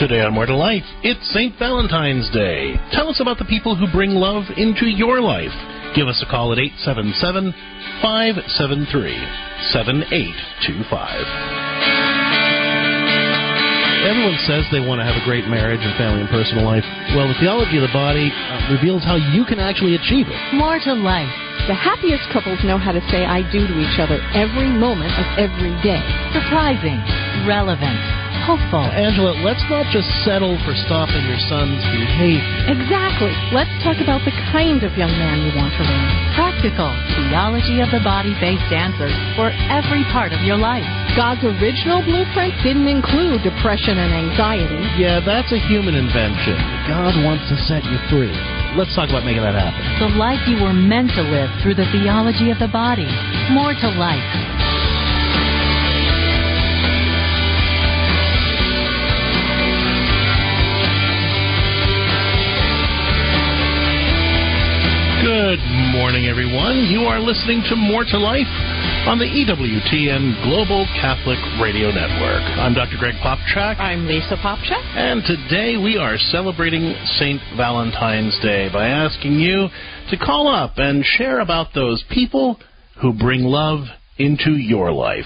Today on More to Life, it's St. Valentine's Day. Tell us about the people who bring love into your life. Give us a call at 877-573-7825. Everyone says they want to have a great marriage and family and personal life. Well, the theology of the body reveals how you can actually achieve it. More to Life. The happiest couples know how to say I do to each other every moment of every day. Surprising, relevant, hopeful. Angela, let's not just settle for stopping your son's behavior. Exactly. Let's talk about the kind of young man you want to raise. Practical, theology of the body-based answers for every part of your life. God's original blueprint didn't include depression and anxiety. Yeah, that's a human invention. God wants to set you free. Let's talk about making that happen. The life you were meant to live through the theology of the body. More to Life. Good morning, everyone. You are listening to More to Life on the EWTN Global Catholic Radio Network. I'm Dr. Greg Popchak. I'm Lisa Popchak. And today we are celebrating St. Valentine's Day by asking you to call up and share about those people who bring love into your life.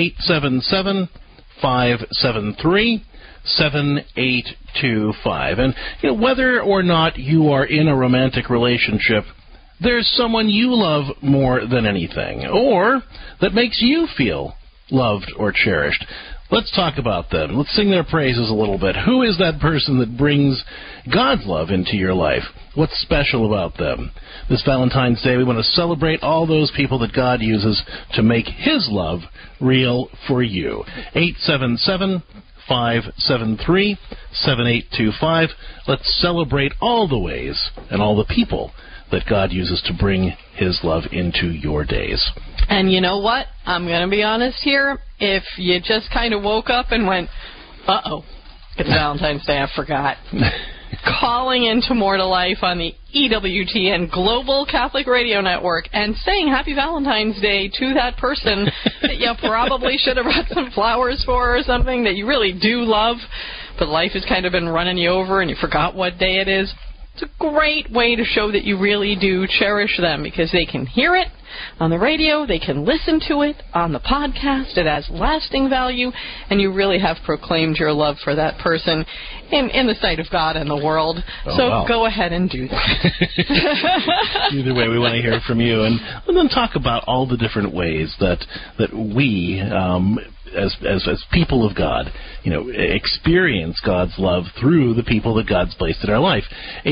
877-573-7825. And whether or not you are in a romantic relationship, there's someone you love more than anything, or that makes you feel loved or cherished. Let's talk about them. Let's sing their praises a little bit. Who is that person that brings God's love into your life? What's special about them? This Valentine's Day, we want to celebrate all those people that God uses to make His love real for you. 877-573-7825. Let's celebrate all the ways and all the people that God uses to bring His love into your days. And you know what? I'm going to be honest here. If you just kind of woke up and went, uh-oh, it's Valentine's Day, I forgot. Calling into More to Life on the EWTN Global Catholic Radio Network and saying Happy Valentine's Day to that person that you probably should have brought some flowers for or something that you really do love, but life has kind of been running you over and you forgot what day it is. It's a great way to show that you really do cherish them because they can hear it on the radio, they can listen to it on the podcast, it has lasting value, and you really have proclaimed your love for that person in the sight of God and the world. Go ahead and do that. Either way, we want to hear from you. And then talk about all the different ways that we, as people of God, experience God's love through the people that God's placed in our life.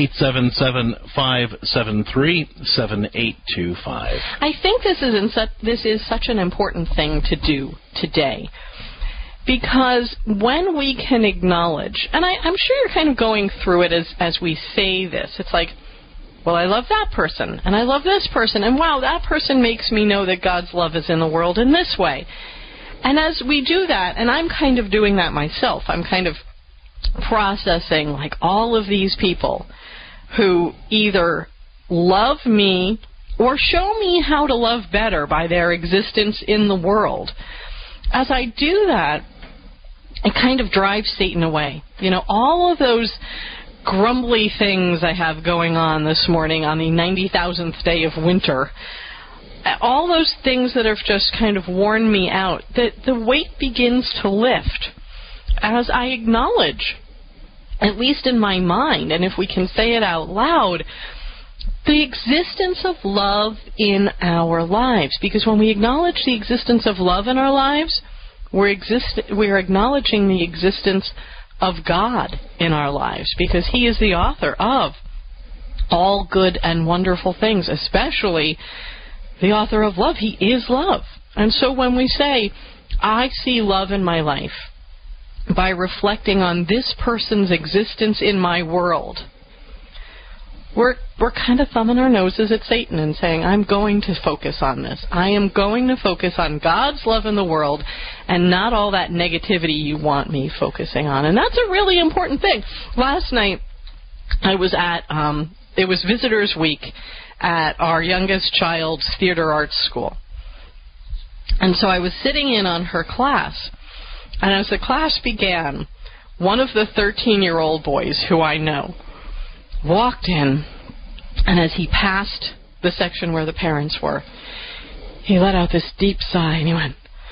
877-573-7825. I think this is such an important thing to do today. Because when we can acknowledge, and I'm sure you're kind of going through it as we say this, it's like, well, I love that person, and I love this person, and wow, that person makes me know that God's love is in the world in this way. And as we do that, and I'm kind of doing that myself, I'm kind of processing like all of these people who either love me or show me how to love better by their existence in the world. As I do that, it kind of drives Satan away. All of those grumbly things I have going on this morning on the 90,000th day of winter, all those things that have just kind of worn me out, that the weight begins to lift as I acknowledge, at least in my mind, and if we can say it out loud, the existence of love in our lives. Because when we acknowledge the existence of love in our lives, we're acknowledging the existence of God in our lives, because He is the author of all good and wonderful things, especially the author of love. He is love. And so when we say, I see love in my life by reflecting on this person's existence in my world, we're kind of thumbing our noses at Satan and saying, I'm going to focus on this. I am going to focus on God's love in the world and not all that negativity you want me focusing on. And that's a really important thing. Last night, I was at, it was Visitors Week at our youngest child's theater arts school. And so I was sitting in on her class. And as the class began, one of the 13-year-old boys who I know walked in, and as he passed the section where the parents were, he let out this deep sigh, and he went,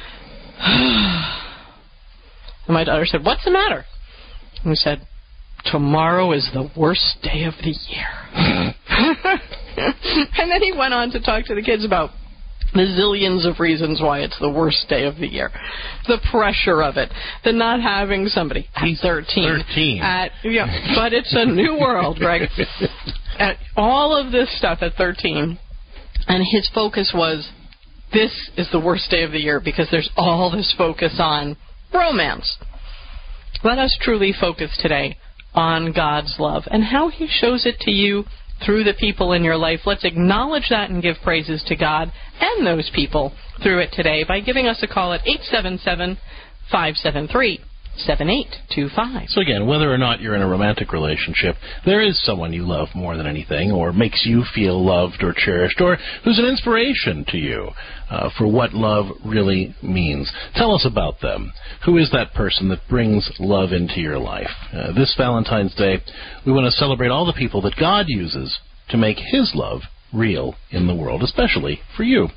and my daughter said, "What's the matter?" And he said, "Tomorrow is the worst day of the year." And then he went on to talk to the kids about the zillions of reasons why it's the worst day of the year. The pressure of it, the not having somebody at 13. But it's a new world, Greg. All of this stuff at 13. And his focus was, this is the worst day of the year because there's all this focus on romance. Let us truly focus today on God's love and how He shows it to you through the people in your life. Let's acknowledge that and give praises to God and those people through it today by giving us a call at 877-573-7825. So again, whether or not you're in a romantic relationship, there is someone you love more than anything, or makes you feel loved or cherished, or who's an inspiration to you for what love really means. Tell us about them. Who is that person that brings love into your life? This Valentine's Day, we want to celebrate all the people that God uses to make His love real in the world, especially for you.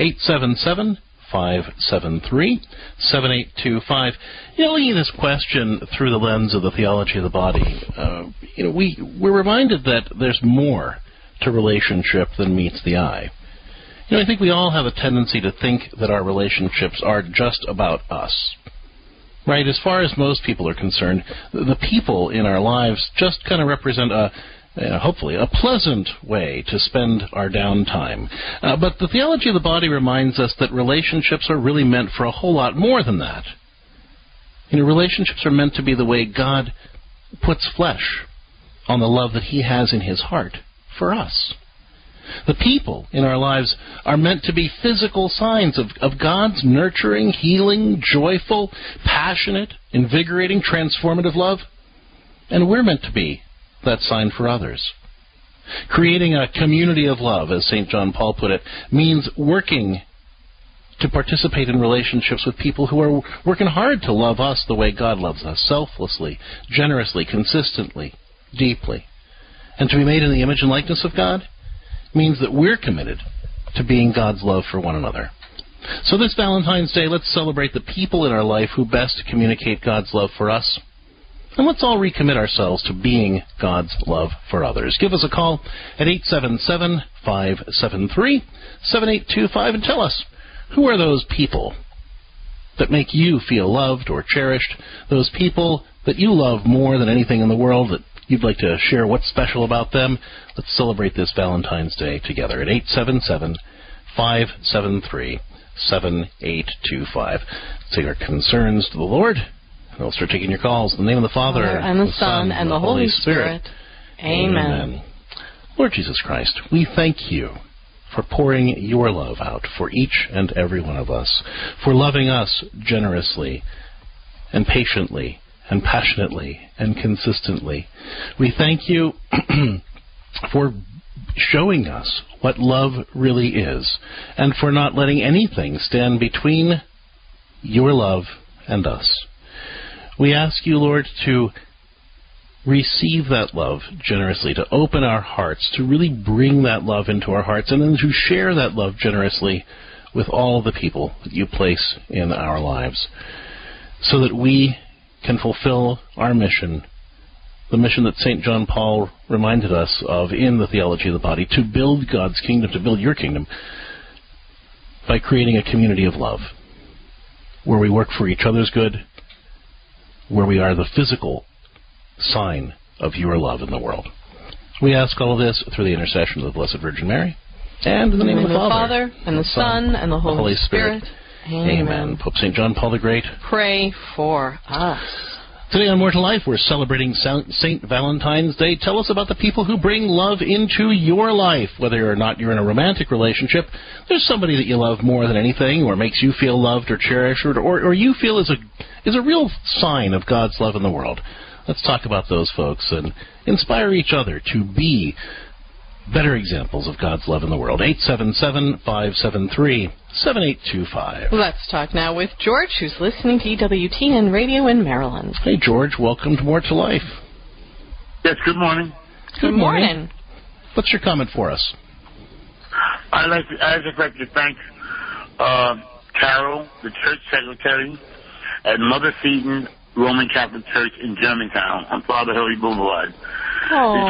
877-573-7825. Looking at this question through the lens of the theology of the body, we're reminded that there's more to relationship than meets the eye. I think we all have a tendency to think that our relationships are just about us. Right? As far as most people are concerned, the people in our lives just kind of represent hopefully a pleasant way to spend our downtime. But the theology of the body reminds us that relationships are really meant for a whole lot more than that. Relationships are meant to be the way God puts flesh on the love that He has in His heart for us. The people in our lives are meant to be physical signs of God's nurturing, healing, joyful, passionate, invigorating, transformative love. And we're meant to be that sign for others. Creating a community of love, as St. John Paul put it, means working to participate in relationships with people who are working hard to love us the way God loves us, selflessly, generously, consistently, deeply. And to be made in the image and likeness of God means that we're committed to being God's love for one another. So this Valentine's Day, let's celebrate the people in our life who best communicate God's love for us. And let's all recommit ourselves to being God's love for others. Give us a call at 877-573-7825 and tell us, who are those people that make you feel loved or cherished, those people that you love more than anything in the world, that you'd like to share what's special about them. Let's celebrate this Valentine's Day together at 877-573-7825. Take our concerns to the Lord. And we'll start taking your calls in the name of the Father, and the Son, and the Holy Spirit. Amen. Lord Jesus Christ, we thank you for pouring your love out for each and every one of us, for loving us generously and patiently and passionately and consistently. We thank you for showing us what love really is, and for not letting anything stand between your love and us. We ask you, Lord, to receive that love generously, to open our hearts, to really bring that love into our hearts, and then to share that love generously with all the people that you place in our lives, so that we can fulfill our mission, the mission that St. John Paul reminded us of in the Theology of the Body, to build God's kingdom, to build your kingdom, by creating a community of love, where we work for each other's good, where we are the physical sign of your love in the world. We ask all of this through the intercession of the Blessed Virgin Mary, and in the name of the Father, and the Son, and the Holy Spirit. Amen. Pope St. John Paul the Great, pray for us. Today on More to Life, we're celebrating St. Valentine's Day. Tell us about the people who bring love into your life. Whether or not you're in a romantic relationship, there's somebody that you love more than anything, or makes you feel loved or cherished, or you feel is a real sign of God's love in the world. Let's talk about those folks and inspire each other to be better examples of God's love in the world. 877-573-7825. Let's talk now with George, who's listening to EWTN Radio in Maryland. Hey, George, welcome to More to Life. Yes, good morning. Good morning. What's your comment for us? I'd just like to thank Carol, the church secretary, at Mother Seton Roman Catholic Church in Germantown on Father Hurley Boulevard. The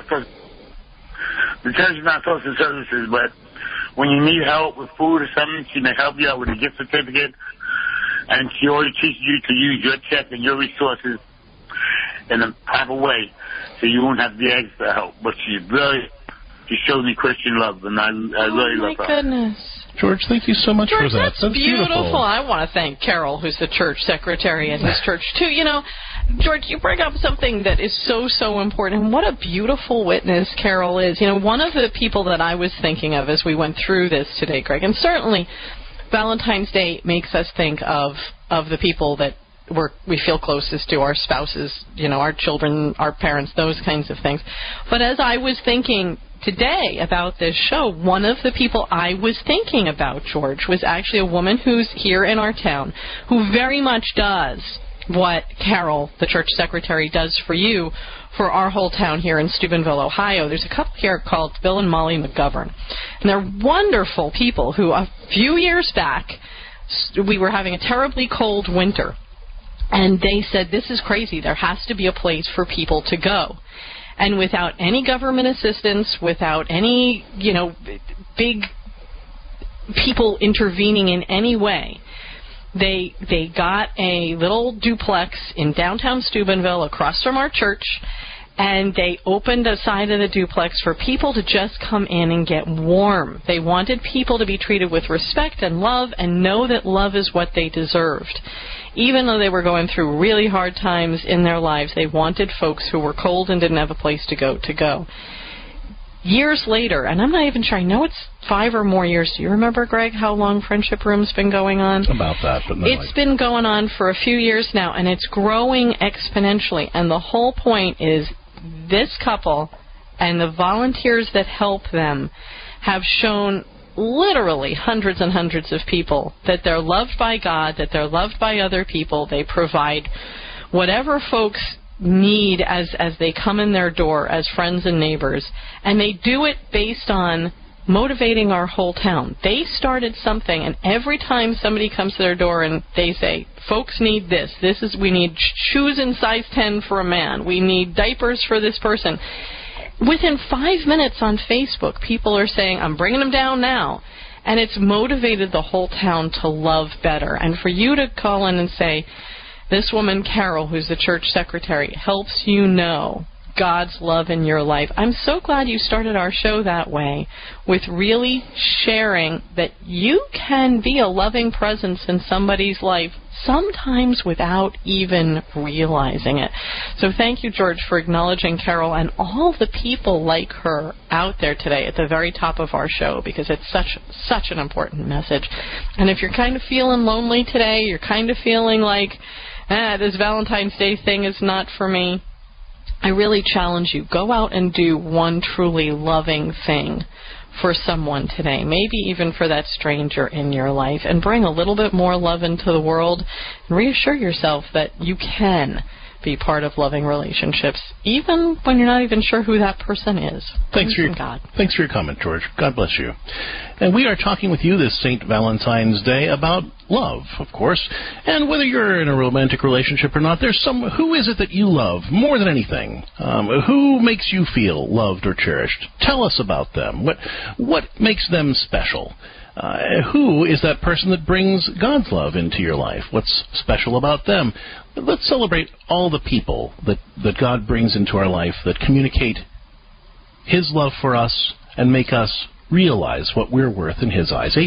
church is not social services, but when you need help with food or something, she may help you out with a gift certificate, and she always teaches you to use your check and your resources in a proper way, so you won't have to be asked for help. But she showed me Christian love, and I really love her. Oh, my goodness. George, thank you so much for that. That's beautiful. I want to thank Carol, who's the church secretary at his church, too. You know, George, you bring up something that is so, so important. And what a beautiful witness Carol is. You know, one of the people that I was thinking of as we went through this today, Greg, and certainly Valentine's Day makes us think of the people that we feel closest to, our spouses, you know, our children, our parents, those kinds of things. But as I was thinking today about this show, one of the people I was thinking about, George, was actually a woman who's here in our town who very much does what Carol, the church secretary, does for you, for our whole town here in Steubenville, Ohio. There's a couple here called Bill and Molly McGovern. And they're wonderful people who a few years back, we were having a terribly cold winter. And they said, this is crazy. There has to be a place for people to go. And without any government assistance, without any, you know, big people intervening in any way, they got a little duplex in downtown Steubenville across from our church, and they opened a side of the duplex for people to just come in and get warm. They wanted people to be treated with respect and love and know that love is what they deserved. Even though they were going through really hard times in their lives, they wanted folks who were cold and didn't have a place to go. Years later, and I'm not even sure, I know it's 5 or more years. Do you remember, Greg, how long Friendship Room's been going on? About that, but no. It's been going on for a few years now, and it's growing exponentially. And the whole point is this couple and the volunteers that help them have shown literally hundreds and hundreds of people that they're loved by God, that they're loved by other people. They provide whatever folks need as they come in their door as friends and neighbors, and they do it based on motivating our whole town. They started something, and every time somebody comes to their door and they say, folks need this, we need shoes in size 10 for a man, we need diapers for this person. Within 5 minutes on Facebook, people are saying, I'm bringing them down now. And it's motivated the whole town to love better. And for you to call in and say, this woman, Carol, who's the church secretary, helps you know God's love in your life. I'm so glad you started our show that way, with really sharing that you can be a loving presence in somebody's life, sometimes without even realizing it. So thank you, George, for acknowledging Carol and all the people like her out there today at the very top of our show, because it's such an important message. And if you're kind of feeling lonely today, you're kind of feeling like, this Valentine's Day thing is not for me, I really challenge you, go out and do one truly loving thing for someone today, maybe even for that stranger in your life, and bring a little bit more love into the world, and reassure yourself that you can be part of loving relationships, even when you're not even sure who that person is. Thanks for your comment, George. God bless you. And we are talking with you this St. Valentine's Day about love, of course. And whether you're in a romantic relationship or not, who is it that you love more than anything? Who makes you feel loved or cherished? Tell us about them. What makes them special? Who is that person that brings God's love into your life? What's special about them? Let's celebrate all the people that God brings into our life that communicate His love for us and make us realize what we're worth in His eyes.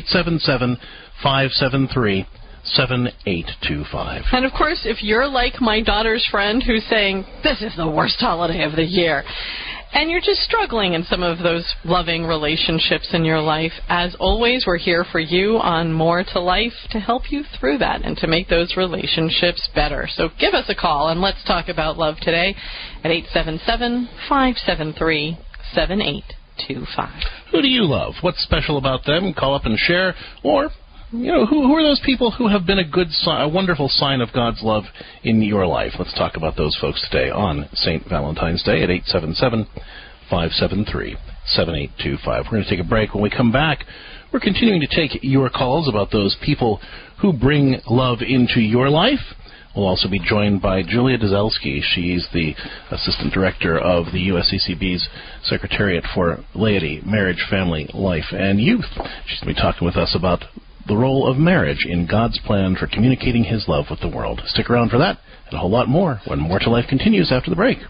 877-573-7825. And, of course, if you're like my daughter's friend who's saying, this is the worst holiday of the year, and you're just struggling in some of those loving relationships in your life, as always, we're here for you on More to Life to help you through that and to make those relationships better. So give us a call, and let's talk about love today at 877-573-7825. 7825. Who do you love? What's special about them? Call up and share. Or, who are those people who have been a wonderful sign of God's love in your life? Let's talk about those folks today on St. Valentine's Day at 877-573-7825. We're going to take a break. When we come back, we're continuing to take your calls about those people who bring love into your life. We'll also be joined by Julia Dzelski. She's the Assistant Director of the USCCB's Secretariat for Laity, Marriage, Family, Life, and Youth. She's going to be talking with us about the role of marriage in God's plan for communicating His love with the world. Stick around for that and a whole lot more when More to Life continues after the break.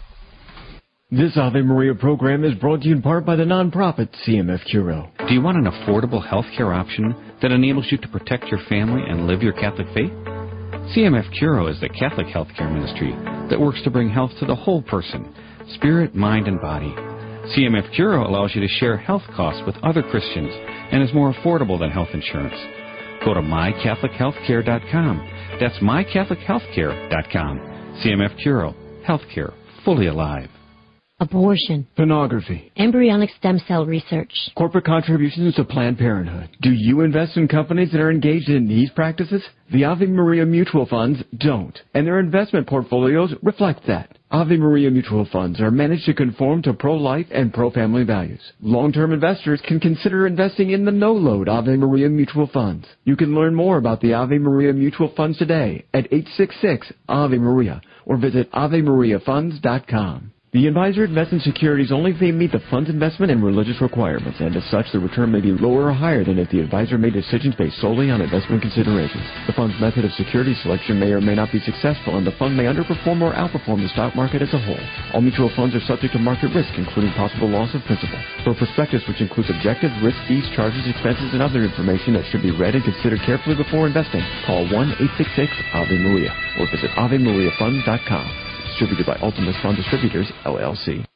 This Ave Maria program is brought to you in part by the nonprofit CMF Curo. Do you want an affordable health care option that enables you to protect your family and live your Catholic faith? CMF Curo is the Catholic healthcare ministry that works to bring health to the whole person, spirit, mind, and body. CMF Curo allows you to share health costs with other Christians and is more affordable than health insurance. Go to mycatholichealthcare.com. That's mycatholichealthcare.com. CMF Curo, healthcare fully alive. Abortion, Pornography, embryonic stem cell research, corporate contributions to Planned Parenthood. Do you invest in companies that are engaged in these practices? The Ave Maria mutual funds don't, and their investment portfolios reflect that. Ave Maria mutual funds are managed to conform to pro-life and pro-family values. Long-term investors can consider investing in the no-load Ave Maria mutual funds. You can learn more about the Ave Maria mutual funds today at 866-AVE-MARIA or visit AveMariaFunds.com. The advisor invests in securities only if they meet the fund's investment and religious requirements, and as such, the return may be lower or higher than if the advisor made decisions based solely on investment considerations. The fund's method of security selection may or may not be successful, and the fund may underperform or outperform the stock market as a whole. All mutual funds are subject to market risk, including possible loss of principal. For a prospectus which includes objectives, risk, fees, charges, expenses, and other information that should be read and considered carefully before investing, call 1-866-AVE-MARIA or visit AveMariaFunds.com. Distributed by Ultimus Fund Distributors, LLC.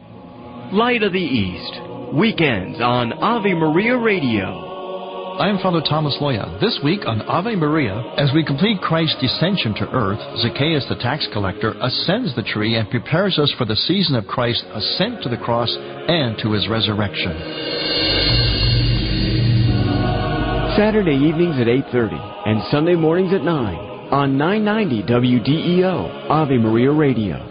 Light of the East, weekends on Ave Maria Radio. I am Father Thomas Loya. This week on Ave Maria, as we complete Christ's descension to earth, Zacchaeus the tax collector ascends the tree and prepares us for the season of Christ's ascent to the cross and to His resurrection. Saturday evenings at 8:30 and Sunday mornings at 9. On 990 WDEO, Ave Maria Radio.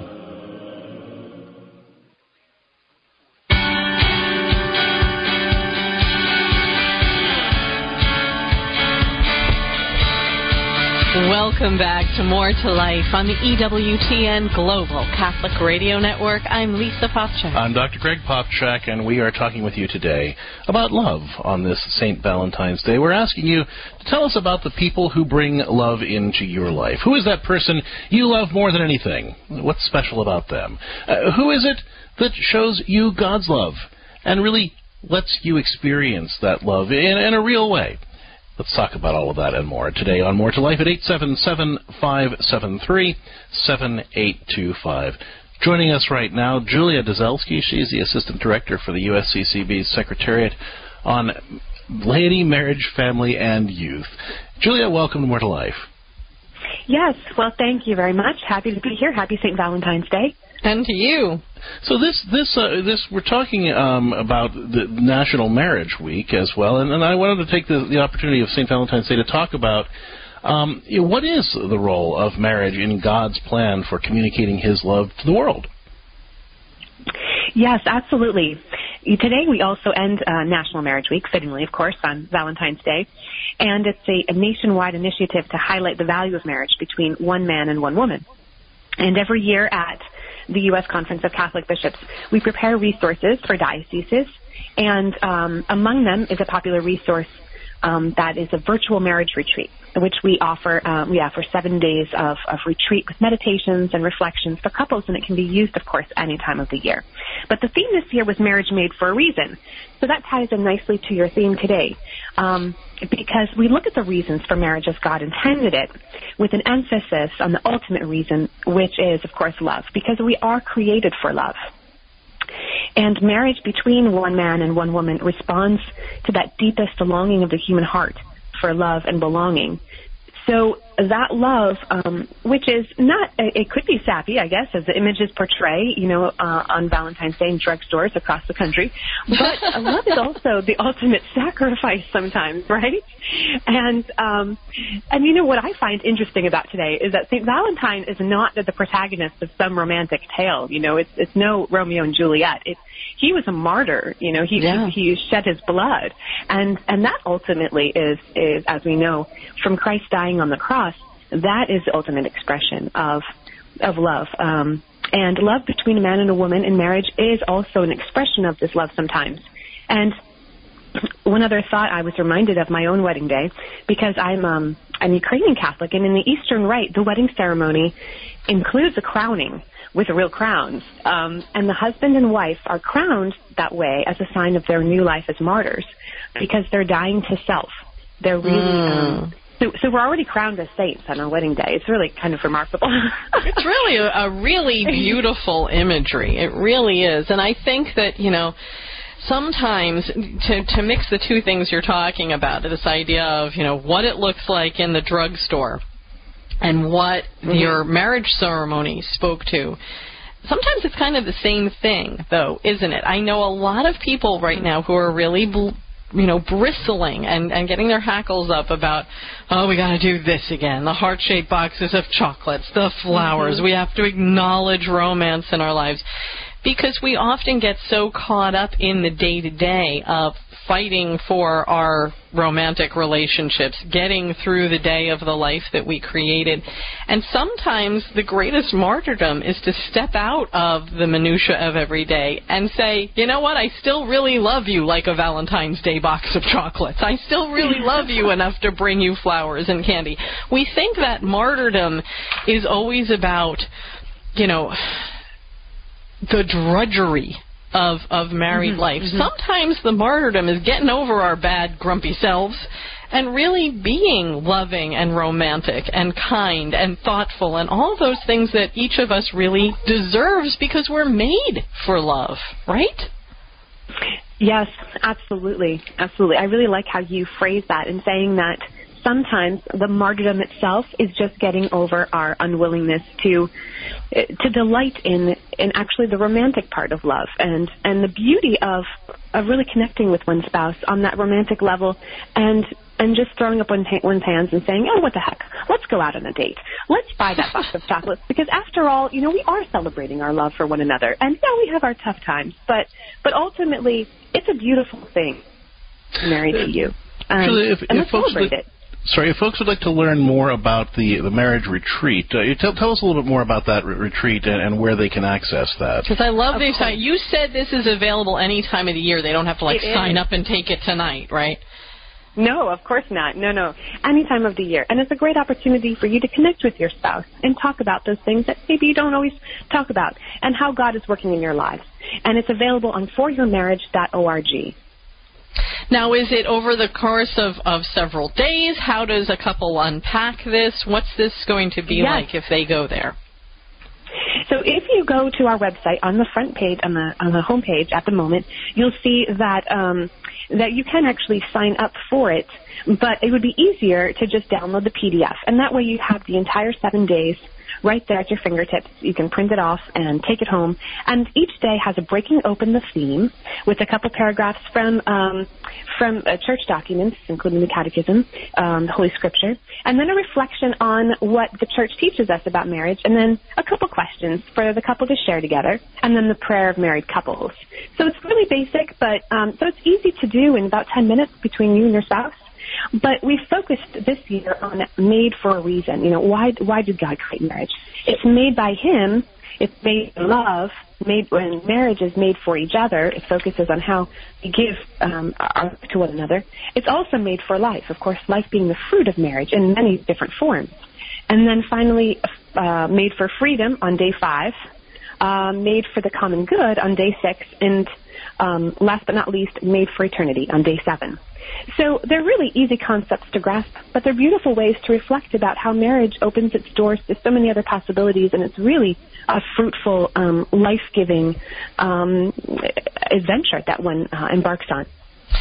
Welcome back to More to Life on the EWTN Global Catholic Radio Network. I'm Lisa Popchak. I'm Dr. Greg Popchak, and we are talking with you today about love on this St. Valentine's Day. We're asking you to tell us about the people who bring love into your life. Who is that person you love more than anything? What's special about them? Who is it that shows you God's love and really lets you experience that love in a real way? Let's talk about all of that and more today on More to Life at 877-573-7825. Joining us right now, Julia Dzelski. She's the Assistant Director for the USCCB's Secretariat on Laity, Marriage, Family, and Youth. Julia, welcome to More to Life. Yes, well, thank you very much. Happy to be here. Happy St. Valentine's Day. And to you. So this we're talking about the National Marriage Week as well, and I wanted to take the opportunity of St. Valentine's Day to talk about what is the role of marriage in God's plan for communicating His love to the world. Yes, absolutely. Today we also end National Marriage Week, fittingly, of course, on Valentine's Day, and it's a nationwide initiative to highlight the value of marriage between one man and one woman. And every year at the U.S. Conference of Catholic Bishops, we prepare resources for dioceses, and among them is a popular resource that is a virtual marriage retreat, which we offer 7 days of retreat with meditations and reflections for couples, and it can be used, of course, any time of the year. But the theme this year was marriage made for a reason. So that ties in nicely to your theme today, because we look at the reasons for marriage as God intended it, with an emphasis on the ultimate reason, which is, of course, love, because we are created for love. And marriage between one man and one woman responds to that deepest longing of the human heart for love and belonging. So that love, which is not, it could be sappy, I guess, as the images portray, on Valentine's Day in drugstores across the country. But love is also the ultimate sacrifice sometimes, right? And what I find interesting about today is that St. Valentine is not the protagonist of some romantic tale. It's no Romeo and Juliet. He was a martyr. He shed his blood, and that ultimately is, as we know, from Christ dying on the cross. That is the ultimate expression of love. And love between a man and a woman in marriage is also an expression of this love sometimes. And one other thought, I was reminded of my own wedding day, because I'm Ukrainian Catholic, and in the Eastern Rite, the wedding ceremony includes a crowning with real crowns. And the husband and wife are crowned that way as a sign of their new life as martyrs, because they're dying to self. They're really... So we're already crowned as saints on our wedding day. It's really kind of remarkable. It's really a really beautiful imagery. It really is. And I think that, sometimes to mix the two things you're talking about, this idea of, what it looks like in the drugstore and what your marriage ceremony spoke to, sometimes it's kind of the same thing, though, isn't it? I know a lot of people right now who are really bristling and getting their hackles up about, we got to do this again. The heart-shaped boxes of chocolates, the flowers. We have to acknowledge romance in our lives, because we often get so caught up in the day-to-day of fighting for our romantic relationships, getting through the day of the life that we created. And sometimes the greatest martyrdom is to step out of the minutia of every day and say, you know what, I still really love you, like a Valentine's Day box of chocolates. I still really love you enough to bring you flowers and candy. We think that martyrdom is always about, the drudgery of married life. Sometimes the martyrdom is getting over our bad, grumpy selves and really being loving and romantic and kind and thoughtful and all those things that each of us really deserves, because we're made for love, right? Yes, absolutely. Absolutely. I really like how you phrase that, in saying that sometimes the martyrdom itself is just getting over our unwillingness to delight in actually the romantic part of love and the beauty of really connecting with one's spouse on that romantic level, and just throwing up one's hands and saying, oh, what the heck, let's go out on a date. Let's buy that box of chocolates, because after all, we are celebrating our love for one another. And we have our tough times, but ultimately, it's a beautiful thing to marry to you. Actually, let's celebrate it. Sorry, if folks would like to learn more about the marriage retreat, tell us a little bit more about that retreat and where they can access that. Because I love the time. You said this is available any time of the year. They don't have to sign up and take it tonight, right? No, of course not. No. Any time of the year. And it's a great opportunity for you to connect with your spouse and talk about those things that maybe you don't always talk about, and how God is working in your lives. And it's available on foryourmarriage.org. Now, is it over the course of several days? How does a couple unpack this? What's this going to be like if they go there? So if you go to our website, on the front page, on the home page at the moment, you'll see that that you can actually sign up for it, but it would be easier to just download the PDF, and that way you have the entire 7 days right there at your fingertips. You can print it off and take it home. And each day has a breaking open the theme with a couple paragraphs from church documents, including the Catechism, the Holy Scripture, and then a reflection on what the church teaches us about marriage, and then a couple questions for the couple to share together, and then the prayer of married couples. So it's really basic, but so it's easy to do in about 10 minutes between you and your spouse. But we focused this year on made for a reason. Why did God create marriage? It's made by Him. It's made for love. When marriage is made for each other, it focuses on how we give our to one another. It's also made for life. Of course, life being the fruit of marriage in many different forms. And then finally, made for freedom on day 5. Made for the common good on day 6, and last but not least, made for eternity on day 7. So they're really easy concepts to grasp, but they're beautiful ways to reflect about how marriage opens its doors to so many other possibilities, and it's really a fruitful, life-giving adventure that one embarks on.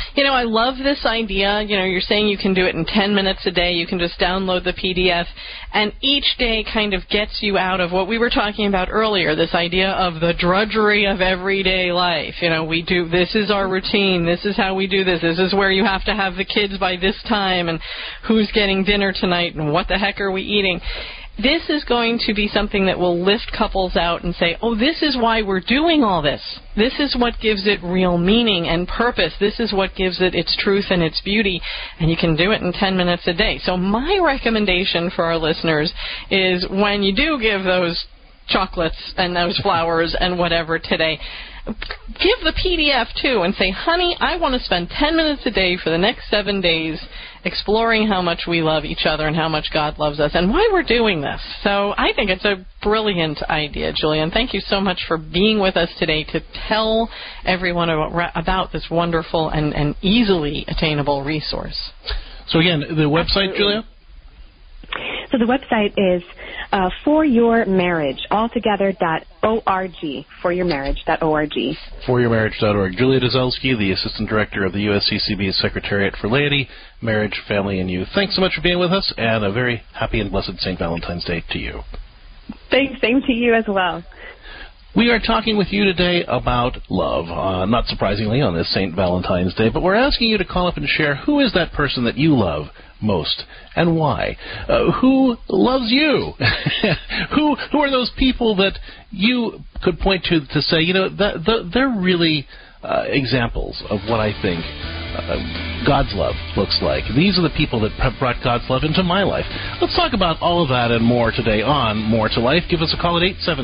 I love this idea. You're saying you can do it in 10 minutes a day. You can just download the PDF, and each day kind of gets you out of what we were talking about earlier, this idea of the drudgery of everyday life. This is our routine. This is how we do this. This is where you have to have the kids by this time, and who's getting dinner tonight, and what the heck are we eating. This is going to be something that will lift couples out and say, oh, this is why we're doing all this. This is what gives it real meaning and purpose. This is what gives it its truth and its beauty. And you can do it in 10 minutes a day. So my recommendation for our listeners is when you do give those chocolates and those flowers and whatever today, give the PDF too and say, honey, I want to spend 10 minutes a day for the next 7 days exploring how much we love each other and how much God loves us and why we're doing this. So I think it's a brilliant idea, Julian. Thank you so much for being with us today to tell everyone about this wonderful and easily attainable resource. So again, the website, Julia? So the website is foryourmarriage, altogether.org, foryourmarriage.org. Foryourmarriage.org. Julia Dazelsky, the Assistant Director of the USCCB's Secretariat for Laity, Marriage, Family, and Youth. Thanks so much for being with us, and a very happy and blessed St. Valentine's Day to you. Thanks. Same to you as well. We are talking with you today about love, not surprisingly on this St. Valentine's Day, but we're asking you to call up and share who is that person that you love most and why. Who loves you? Who are those people that you could point to say, they're really examples of what I think God's love looks like. These are the people that have brought God's love into my life. Let's talk about all of that and more today on More to Life. Give us a call at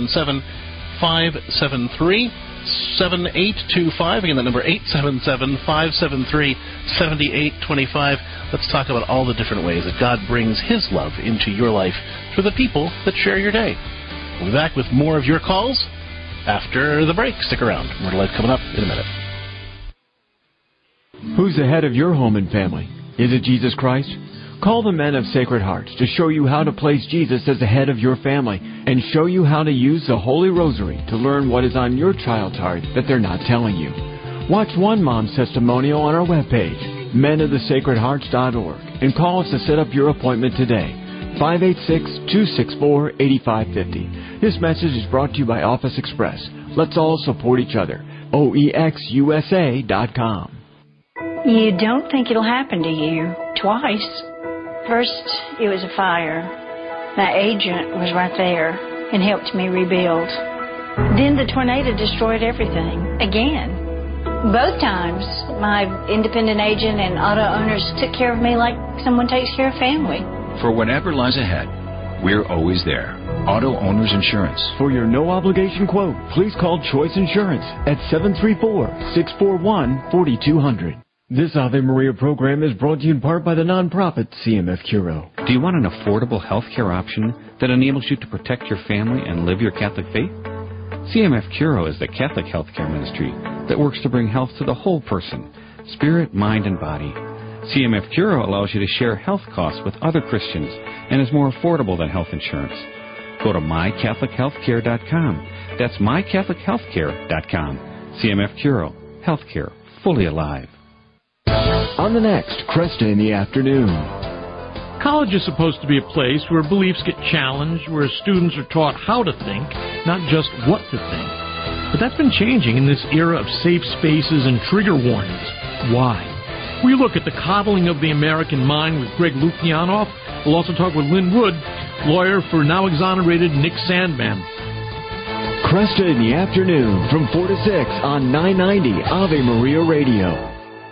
877-573-7825. Again, that number 877-573-7825. Let's talk about all the different ways that God brings His love into your life for the people that share your day. We'll be back with more of your calls after the break. Stick around. More to Life coming up in a minute. Who's the head of your home and family? Is it Jesus Christ? Call the Men of Sacred Hearts to show you how to place Jesus as the head of your family and show you how to use the Holy Rosary to learn what is on your child's heart that they're not telling you. Watch one mom's testimonial on our webpage, menofthesacredhearts.org, and call us to set up your appointment today, 586-264-8550. This message is brought to you by Office Express. Let's all support each other. OEXUSA.com. You don't think it'll happen to you twice. First, it was a fire. My agent was right there and helped me rebuild. Then the tornado destroyed everything, again. Both times, my independent agent and auto owners took care of me like someone takes care of family. For whatever lies ahead, we're always there. Auto Owners Insurance. For your no-obligation quote, please call Choice Insurance at 734-641-4200. This Ave Maria program is brought to you in part by the nonprofit CMF Curo. Do you want an affordable health care option that enables you to protect your family and live your Catholic faith? CMF Curo is the Catholic health care ministry that works to bring health to the whole person, spirit, mind, and body. CMF Curo allows you to share health costs with other Christians and is more affordable than health insurance. Go to mycatholichealthcare.com. That's mycatholichealthcare.com. CMF Curo. Healthcare. Fully alive. On the next, Cresta in the Afternoon. College is supposed to be a place where beliefs get challenged, where students are taught how to think, not just what to think. But that's been changing in this era of safe spaces and trigger warnings. Why? We look at the coddling of the American mind with Greg Lukianoff. We'll also talk with Lynn Wood, lawyer for now exonerated Nick Sandman. Cresta in the Afternoon from 4 to 6 on 990 Ave Maria Radio.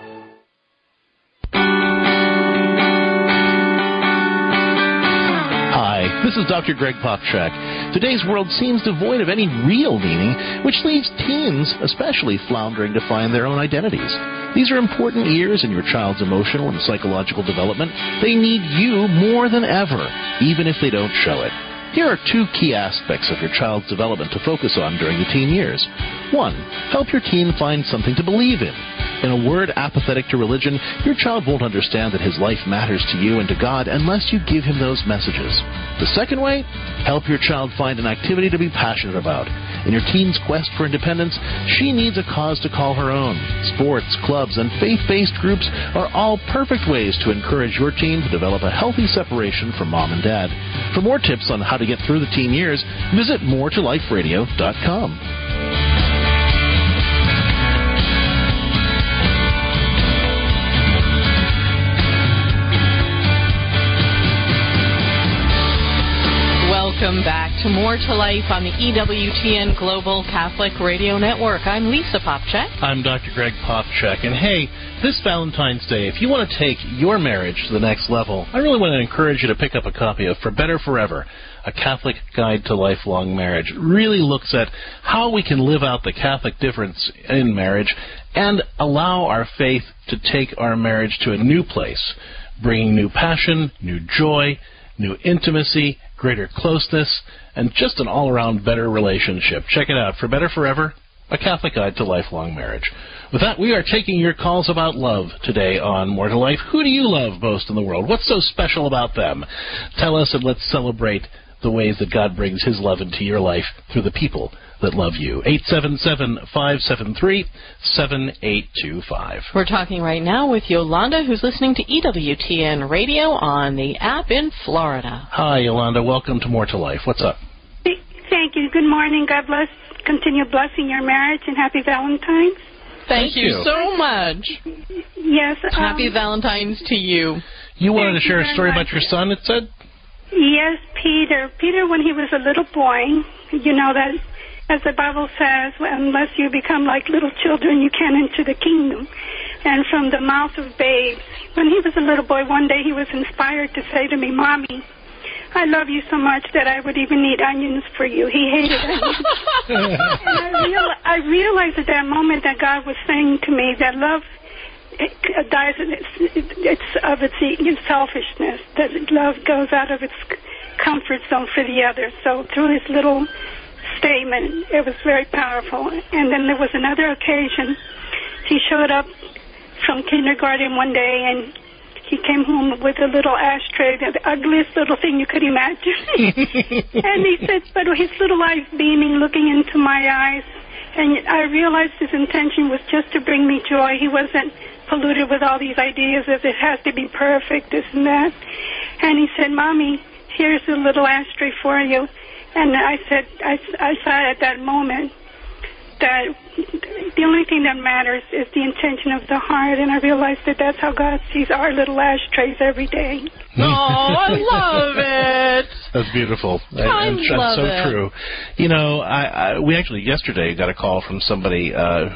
This is Dr. Greg Popchak. Today's world seems devoid of any real meaning, which leaves teens especially floundering to find their own identities. These are important years in your child's emotional and psychological development. They need you more than ever, even if they don't show it. Here are 2 key aspects of your child's development to focus on during the teen years. 1. Help your teen find something to believe in. In a word apathetic to religion, your child won't understand that his life matters to you and to God unless you give him those messages. The second way, help your child find an activity to be passionate about. In your teen's quest for independence, she needs a cause to call her own. Sports, clubs, and faith-based groups are all perfect ways to encourage your teen to develop a healthy separation from mom and dad. For more tips on how to get through the teen years, visit moretoliferadio.com. Welcome back to More to Life on the EWTN Global Catholic Radio Network. I'm Lisa Popcak. I'm Dr. Greg Popcak. And hey, this Valentine's Day, if you want to take your marriage to the next level, I really want to encourage you to pick up a copy of For Better Forever, A Catholic Guide to Lifelong Marriage. It really looks at how we can live out the Catholic difference in marriage and allow our faith to take our marriage to a new place, bringing new passion, new joy, new intimacy, greater closeness, and just an all-around better relationship. Check it out. For Better Forever, A Catholic Guide to Lifelong Marriage. With that, we are taking your calls about love today on More to Life. Who do you love most in the world? What's so special about them? Tell us, and let's celebrate the ways that God brings His love into your life through the people that love you. 877-573-7825. We're talking right now with Yolanda, who's listening to EWTN Radio on the app in Florida. Hi, Yolanda. Welcome to More to Life. What's up? Thank you. Good morning. God bless. Continue blessing your marriage, and happy Valentine's. Thank you so much. Yes. Happy Valentine's to you. You wanted to share a story about your son, it said? Yes, Peter. Peter, when he was a little boy, you know that, as the Bible says, unless you become like little children, you can't enter the kingdom. And from the mouth of babes, when he was a little boy, one day he was inspired to say to me, Mommy, I love you so much that I would even eat onions for you. He hated onions. And I realized at that moment that God was saying to me that love dies it's of its selfishness, that love goes out of its comfort zone for the other. So through his little statement, it was very powerful. And then there was another occasion. He showed up from kindergarten one day, and he came home with a little ashtray, the ugliest little thing you could imagine. And he said, but his little eyes beaming, looking into my eyes. And I realized his intention was just to bring me joy. He wasn't polluted with all these ideas of it has to be perfect, this and that. And he said, Mommy, here's a little ashtray for you. And I said, I saw at that moment that the only thing that matters is the intention of the heart, and I realized that that's how God sees our little ashtrays every day. Oh, I love it. That's beautiful. I love so it. True. You know, we actually yesterday got a call from somebody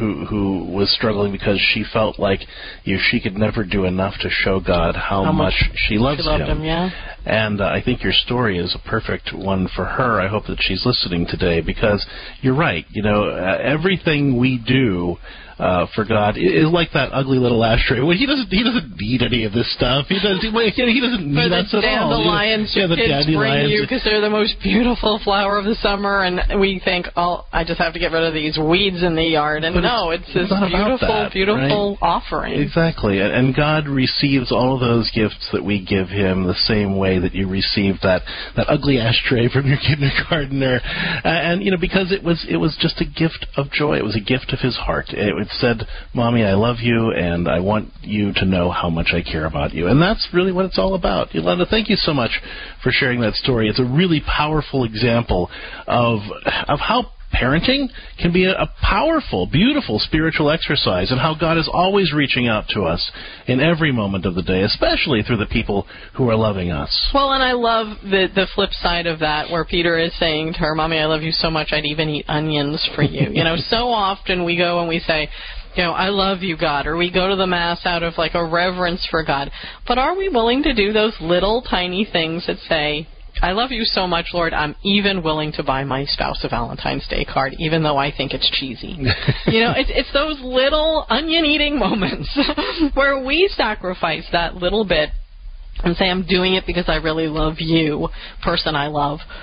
who was struggling because she felt like she could never do enough to show God how much she loves him. Yeah. And I think your story is a perfect one for her. I hope that she's listening today, because you're right. You know, everything we do for God is like that ugly little ashtray. Well, he doesn't need any of this stuff. He doesn't need us at all. Dandelions your kids bring you because they're the most beautiful flower of the summer, and we think, oh, I just have to get rid of these weeds in the yard. And no, it's this beautiful offering. Exactly. And God receives all of those gifts that we give Him the same way that you received that ugly ashtray from your kindergartner. And you know, because it was just a gift of joy. It was a gift of His heart. It said, Mommy, I love you, and I want you to know how much I care about you. And that's really what it's all about. Yolanda, thank you so much for sharing that story. It's a really powerful example of how parenting can be a powerful, beautiful spiritual exercise, and how God is always reaching out to us in every moment of the day, especially through the people who are loving us. Well, and I love the flip side of that, where Peter is saying to her, Mommy, I love you so much, I'd even eat onions for you. You know, so often we go and we say, you know, I love you, God, or we go to the Mass out of like a reverence for God. But are we willing to do those little tiny things that say, I love you so much, Lord, I'm even willing to buy my spouse a Valentine's Day card, even though I think it's cheesy. You know, it's those little onion-eating moments where we sacrifice that little bit and say, I'm doing it because I really love you, person I love.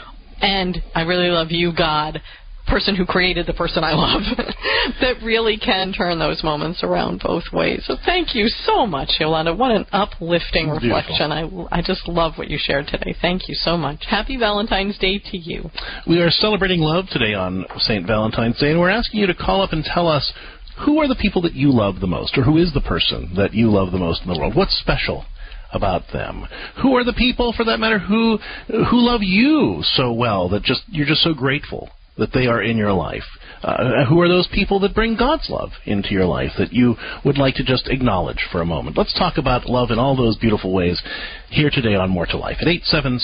and I really love you, God, person who created the person I love, that really can turn those moments around both ways. So thank you so much, Yolanda. What an uplifting reflection. I just love what you shared today. Thank you so much. Happy Valentine's Day to you. We are celebrating love today on St. Valentine's Day, and we're asking you to call up and tell us who are the people that you love the most, or who is the person that you love the most in the world? What's special about them? Who are the people, for that matter, who love you so well that you're just so grateful that they are in your life? Who are those people that bring God's love into your life that you would like to just acknowledge for a moment? Let's talk about love in all those beautiful ways here today on More to Life at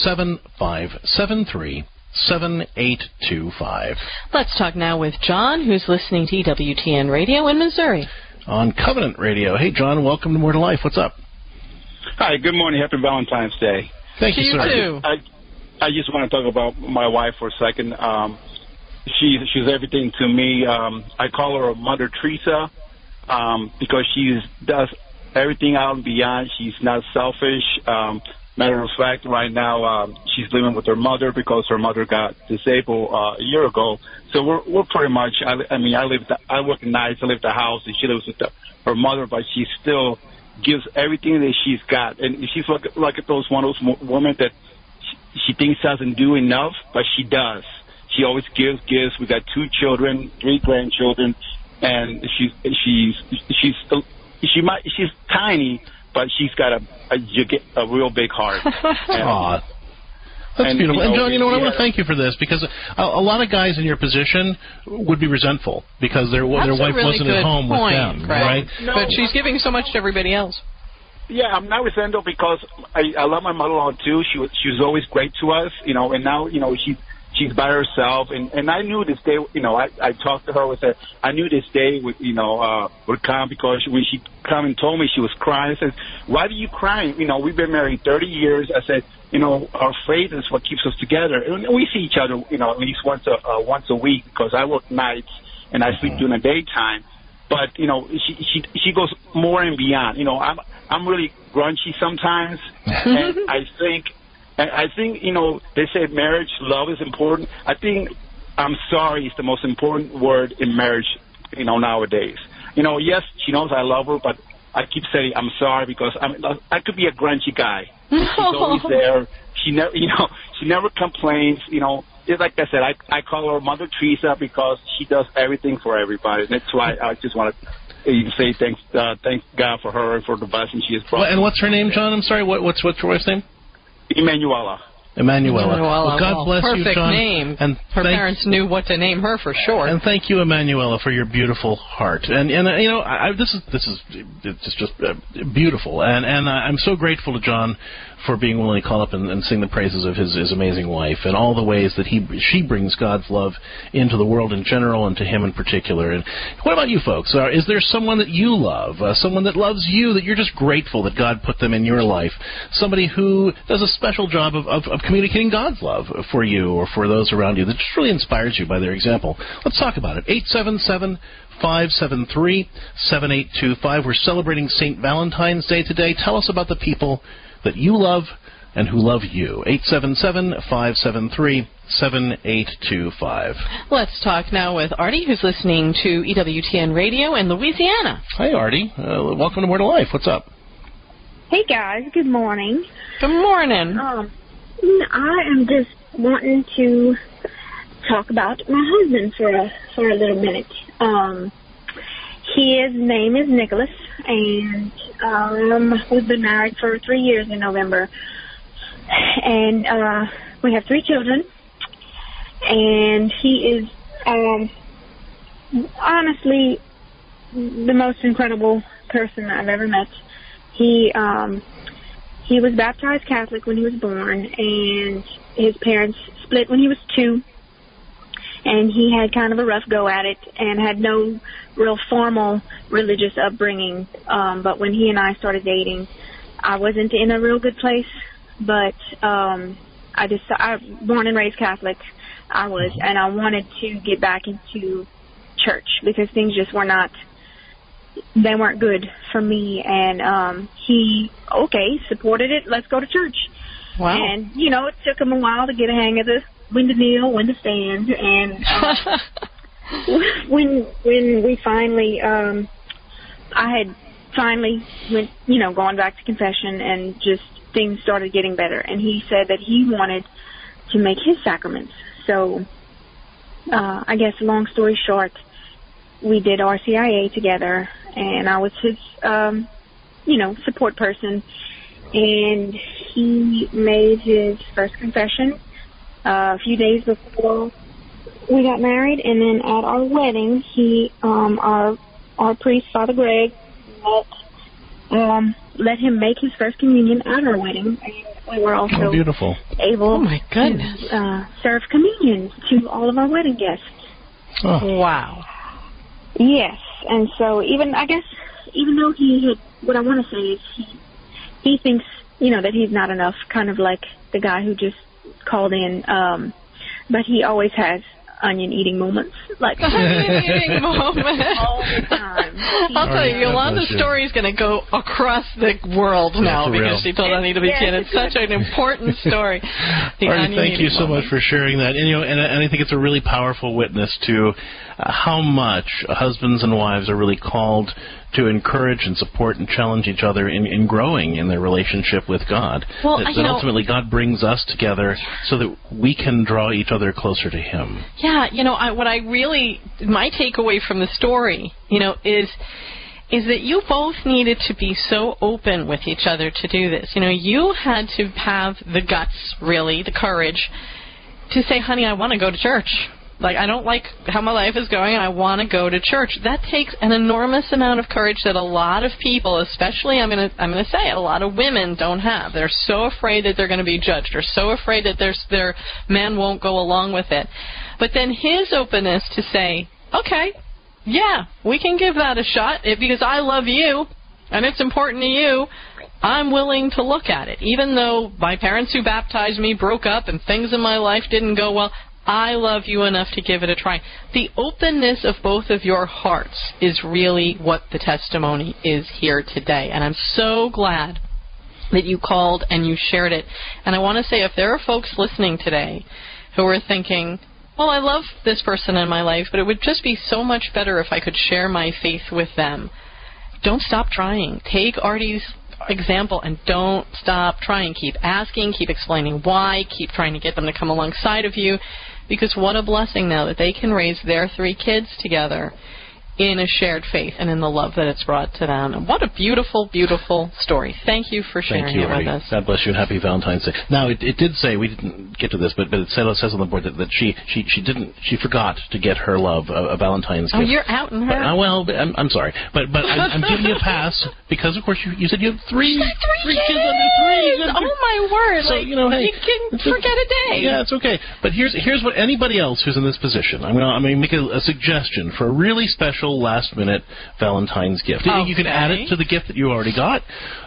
877-573-7825. Let's talk now with John, who's listening to EWTN Radio in Missouri. On Covenant Radio. Hey, John, welcome to More to Life. What's up? Hi, good morning. Happy Valentine's Day. Thank you, sir. Too. I just want to talk about my wife for a second. She's everything to me. I call her Mother Teresa because she does everything out and beyond. She's not selfish. Matter of fact, right now she's living with her mother because her mother got disabled a year ago. So we're pretty much. I work nights. I live at the house, and she lives with her mother, but she still gives everything that she's got. And she's like those one of those women that she thinks doesn't do enough, but she does. She always gives. We got 2 children, 3 grandchildren, and she's tiny, but she's got a real big heart. Aw. That's beautiful. And John, I want to thank you for this, because a lot of guys in your position would be resentful because their wife wasn't at home with them, right? No, but she's giving so much to everybody else. Yeah, I'm not resentful because I love my mother-in-law too. She was always great to us, and now she's by herself, and I knew this day. I talked to her with her. I knew this day would come, because when she come and told me, she was crying. I said, "Why are you crying? We've been married 30 years." I said, "Our faith is what keeps us together." And we see each other, at least once a week, because I work nights and I sleep during the daytime. But she goes more and beyond. I'm really grunchy sometimes, and I think they say marriage, love is important. I think I'm sorry is the most important word in marriage, nowadays. Yes, she knows I love her, but I keep saying I'm sorry because I could be a grunchy guy. She's always there. She never complains. Like I said, I call her Mother Teresa because she does everything for everybody. And that's why I just want to say thank God for her and for the blessing she has brought. And what's her name, John? I'm sorry. What's your wife's name? Emanuela. Well, God bless you, John. Perfect name. And her parents knew what to name her for sure. And thank you, Emanuela, for your beautiful heart. And this is just beautiful. And I'm so grateful to John for being willing to call up and sing the praises of his amazing wife and all the ways that she brings God's love into the world in general and to him in particular. And what about you folks? Is there someone that you love, someone that loves you, that you're just grateful that God put them in your life, somebody who does a special job of communicating God's love for you or for those around you that just really inspires you by their example? Let's talk about it. 877-573-7825. We're celebrating St. Valentine's Day today. Tell us about the people that you love and who love you. 877-573-7825. Let's talk now with Artie, who's listening to EWTN Radio in Louisiana. Hi, Artie. Welcome to More to Life. What's up? Hey, guys. Good morning. Good morning. I am just wanting to talk about my husband for a little minute. His name is Nicholas, and we've been married for 3 years in November. And we have 3 children, and he is honestly the most incredible person I've ever met. He was baptized Catholic when he was born, and his parents split when he was 2. And he had kind of a rough go at it and had no real formal religious upbringing. But when he and I started dating, I wasn't in a real good place. But I born and raised Catholic, I was, and I wanted to get back into church because things just they weren't good for me. And he supported it. Let's go to church. Wow. And it took him a while to get a hang of when to kneel, when to stand, and when we finally, I had finally went, gone back to confession, and just things started getting better. And he said that he wanted to make his sacraments. So, I guess, long story short, we did RCIA together, and I was his, support person. And he made his first confession a few days before we got married, and then at our wedding, he, our priest, Father Greg, let him make his first communion at our wedding, and we were also beautiful. able to serve communion to all of our wedding guests. Oh. Wow. Yes, and so even though he had, what I want to say is he thinks, that he's not enough, kind of like the guy who just called in, but he always has onion-eating moments. Onion-eating moments. All the time. I'll tell you, Yolanda's story is going to go across the world now because she told Annie to begin. It's such an important story. Artie, thank you so much for sharing that. And I think it's a really powerful witness to how much husbands and wives are really called to encourage and support and challenge each other in growing in their relationship with God. Well, that ultimately God brings us together so that we can draw each other closer to Him. Yeah, my takeaway from the story, is that you both needed to be so open with each other to do this. You had to have the guts, really, the courage to say, honey, I want to go to church. I don't like how my life is going. I want to go to church. That takes an enormous amount of courage that a lot of people, especially I'm going to say it, a lot of women don't have. They're so afraid that they're going to be judged. They're so afraid that their man won't go along with it. But then his openness to say, okay, yeah, we can give that a shot because I love you and it's important to you. I'm willing to look at it. Even though my parents who baptized me broke up and things in my life didn't go well, I love you enough to give it a try. The openness of both of your hearts is really what the testimony is here today. And I'm so glad that you called and you shared it. And I want to say, if there are folks listening today who are thinking, well, I love this person in my life, but it would just be so much better if I could share my faith with them, don't stop trying. Take Artie's example and don't stop trying. Keep asking, keep explaining why, keep trying to get them to come alongside of you, because what a blessing now that they can raise their 3 kids together in a shared faith and in the love that it's brought to them. And what a beautiful, beautiful story. Thank you for sharing it with us. God bless you and happy Valentine's Day. Now, it did say, we didn't get to this, but it says on the board that she forgot to get her love a Valentine's gift. Oh, you're outing her. I'm sorry. But I'm giving you a pass because, of course, you said you have 3 kids under 3. Oh, my word. So, hey, you can forget a day. Yeah, it's okay. But here's what anybody else who's in this position, I'm going to make a suggestion for a really special last-minute Valentine's gift. Okay. You can add it to the gift that you already got,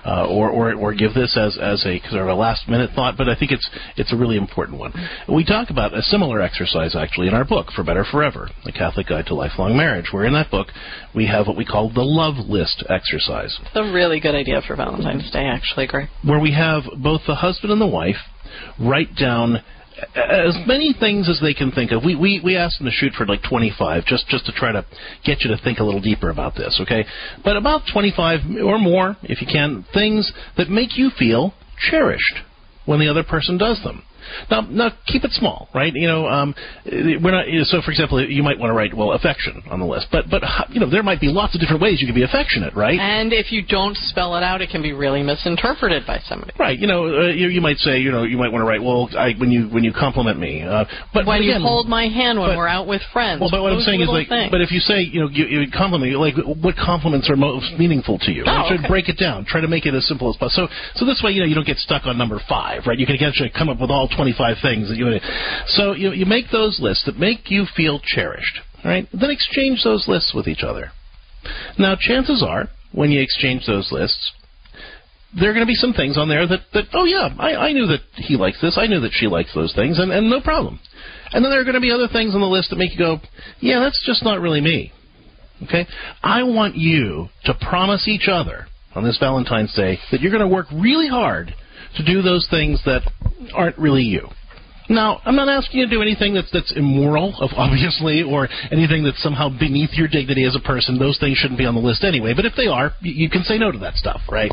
or give this as a sort of a last-minute thought. But I think it's a really important one. We talk about a similar exercise actually in our book, For Better Forever: The Catholic Guide to Lifelong Marriage, where in that book we have what we call the love list exercise. It's a really good idea for Valentine's Day, actually, Greg. Where we have both the husband and the wife write down as many things as they can think of. We asked them to shoot for 25, just to try to get you to think a little deeper about this, okay? But about 25 or more, if you can, things that make you feel cherished when the other person does them. Now, keep it small, right? We're not. So, for example, you might want to write, affection on the list. But there might be lots of different ways you can be affectionate, right? And if you don't spell it out, it can be really misinterpreted by somebody. Right. You might say, you might want to write, when you compliment me. But when again, you hold my hand when we're out with friends. Well, but what I'm saying is, but if you say, you compliment me, what compliments are most meaningful to you? Right? Okay. Break it down. Try to make it as simple as possible. So this way, you don't get stuck on number 5, right? You can actually come up with all 25 things that you make those lists that make you feel cherished, right? Then exchange those lists with each other. Now, chances are, when you exchange those lists, there are going to be some things on there that I knew that he likes this, I knew that she likes those things, and no problem. And then there are going to be other things on the list that make you go, yeah, that's just not really me. Okay? I want you to promise each other on this Valentine's Day that you're going to work really hard to do those things that aren't really you. Now, I'm not asking you to do anything that's immoral, obviously, or anything that's somehow beneath your dignity as a person. Those things shouldn't be on the list anyway. But if they are, you can say no to that stuff, right?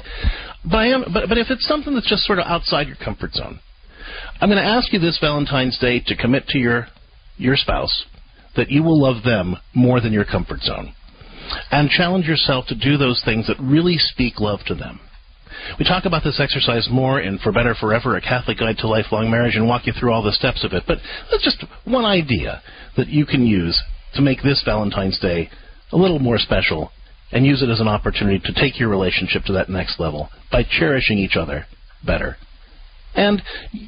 But if it's something that's just sort of outside your comfort zone, I'm going to ask you this Valentine's Day to commit to your spouse that you will love them more than your comfort zone, and challenge yourself to do those things that really speak love to them. We talk about this exercise more in For Better Forever, A Catholic Guide to Lifelong Marriage, and walk you through all the steps of it. But that's just one idea that you can use to make this Valentine's Day a little more special, and use it as an opportunity to take your relationship to that next level by cherishing each other better. And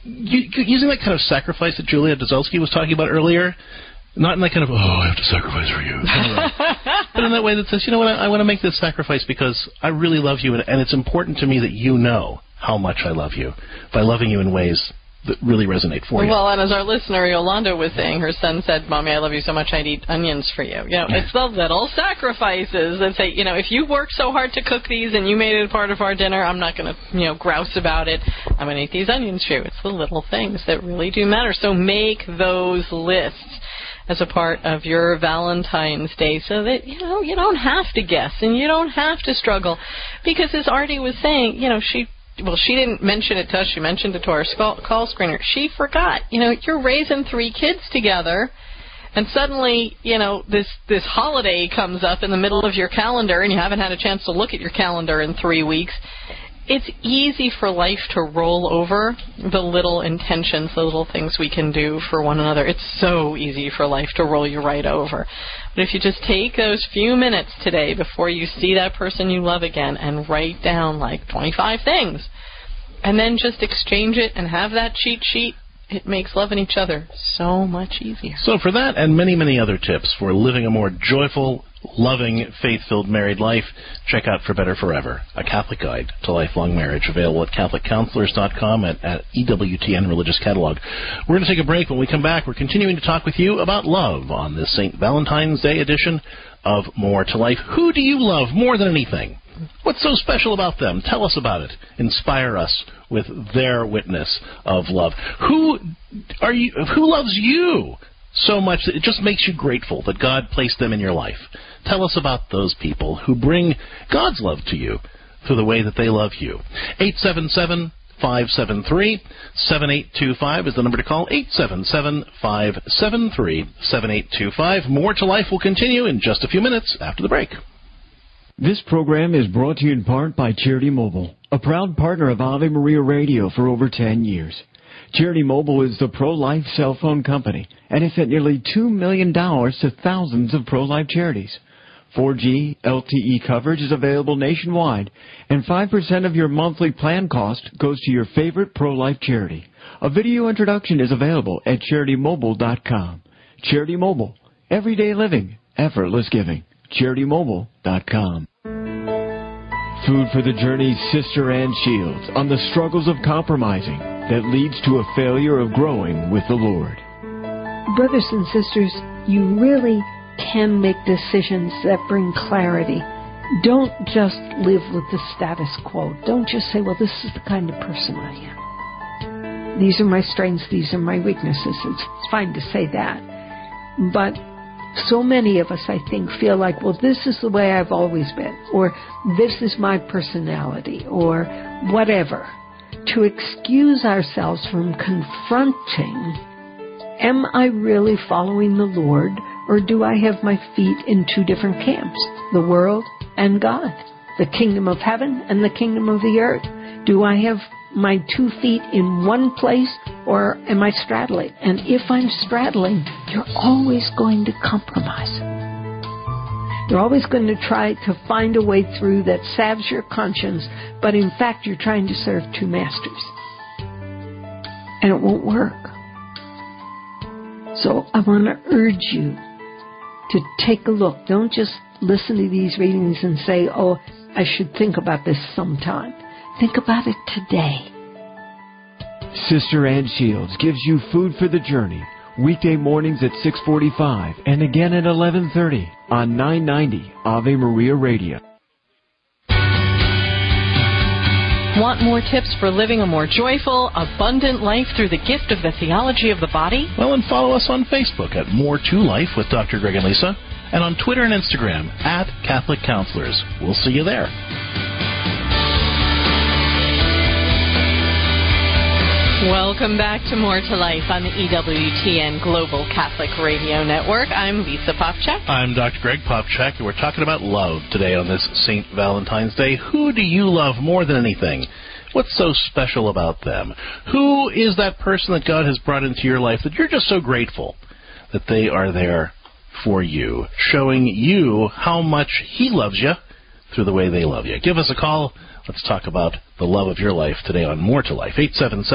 using that kind of sacrifice that Julia Dozelsky was talking about earlier, not in that kind of, I have to sacrifice for you. But in that way that says, you know what, I want to make this sacrifice because I really love you, and it's important to me that you know how much I love you by loving you in ways that really resonate for you. Well, and as our listener Yolanda was saying, her son said, Mommy, I love you so much I'd eat onions for you. You know, it's the little sacrifices that say, you know, if you worked so hard to cook these and you made it a part of our dinner, I'm not going to, you know, grouse about it. I'm going to eat these onions for you. It's the little things that really do matter. So make those lists as a part of your Valentine's Day so that, you know, you don't have to guess and you don't have to struggle. Because as Artie was saying, you know, she didn't mention it to us. She mentioned it to our call screener. She forgot. You know, you're raising 3 kids together, and suddenly, you know, this holiday comes up in the middle of your calendar and you haven't had a chance to look at your calendar in 3 weeks. It's easy for life to roll over the little intentions, the little things we can do for one another. It's so easy for life to roll you right over. But if you just take those few minutes today before you see that person you love again and write down like 25 things, and then just exchange it and have that cheat sheet, it makes loving each other so much easier. So for that and many, many other tips for living a more joyful, loving, faith-filled married life, check out For Better Forever, A Catholic Guide to Lifelong Marriage, available at CatholicCounselors.com at EWTN Religious Catalog. We're going to take a break. When we come back, we're continuing to talk with you about love on this St. Valentine's Day edition of More to Life. Who do you love more than anything? What's so special about them? Tell us about it. Inspire us with their witness of love. Who loves you so much that it just makes you grateful that God placed them in your life? Tell us about those people who bring God's love to you through the way that they love you. 877-573-7825 is the number to call. 877-573-7825. More to Life will continue in just a few minutes after the break. This program is brought to you in part by Charity Mobile, a proud partner of Ave Maria Radio for over 10 years. Charity Mobile is the pro-life cell phone company and has sent nearly $2 million to thousands of pro-life charities. 4G LTE coverage is available nationwide, and 5% of your monthly plan cost goes to your favorite pro-life charity. A video introduction is available at CharityMobile.com. Charity Mobile, everyday living, effortless giving. CharityMobile.com. Food for the Journey's Sister Ann Shields on the struggles of compromising that leads to a failure of growing with the Lord. Brothers and sisters, you really can make decisions that bring clarity. Don't just live with the status quo. Don't just say, well, this is the kind of person I am. These are my strengths, these are my weaknesses. It's fine to say that. But so many of us, I think, feel like, well, this is the way I've always been, or this is my personality, or whatever. To excuse ourselves from confronting, am I really following the Lord, or do I have my feet in 2 different camps, the world and God, the kingdom of heaven and the kingdom of the earth? Do I have my 2 feet in one place, or am I straddling? And if I'm straddling, you're always going to compromise. You're always going to try to find a way through that salves your conscience, but in fact you're trying to serve 2 masters. And it won't work. So I want to urge you to take a look. Don't just listen to these readings and say, oh, I should think about this sometime. Think about it today. Sister Ann Shields gives you Food for the Journey, weekday mornings at 6:45 and again at 11:30 on 990 Ave Maria Radio. Want more tips for living a more joyful, abundant life through the gift of the theology of the body? Well, and follow us on Facebook at More to Life with Dr. Greg and Lisa, and on Twitter and Instagram at Catholic Counselors. We'll see you there. Welcome back to More to Life on the EWTN Global Catholic Radio Network. I'm Lisa Popchak. I'm Dr. Greg Popchak, and we're talking about love today on this St. Valentine's Day. Who do you love more than anything? What's so special about them? Who is that person that God has brought into your life that you're just so grateful that they are there for you, showing you how much He loves you through the way they love you? Give us a call. Let's talk about the love of your life today on More to Life.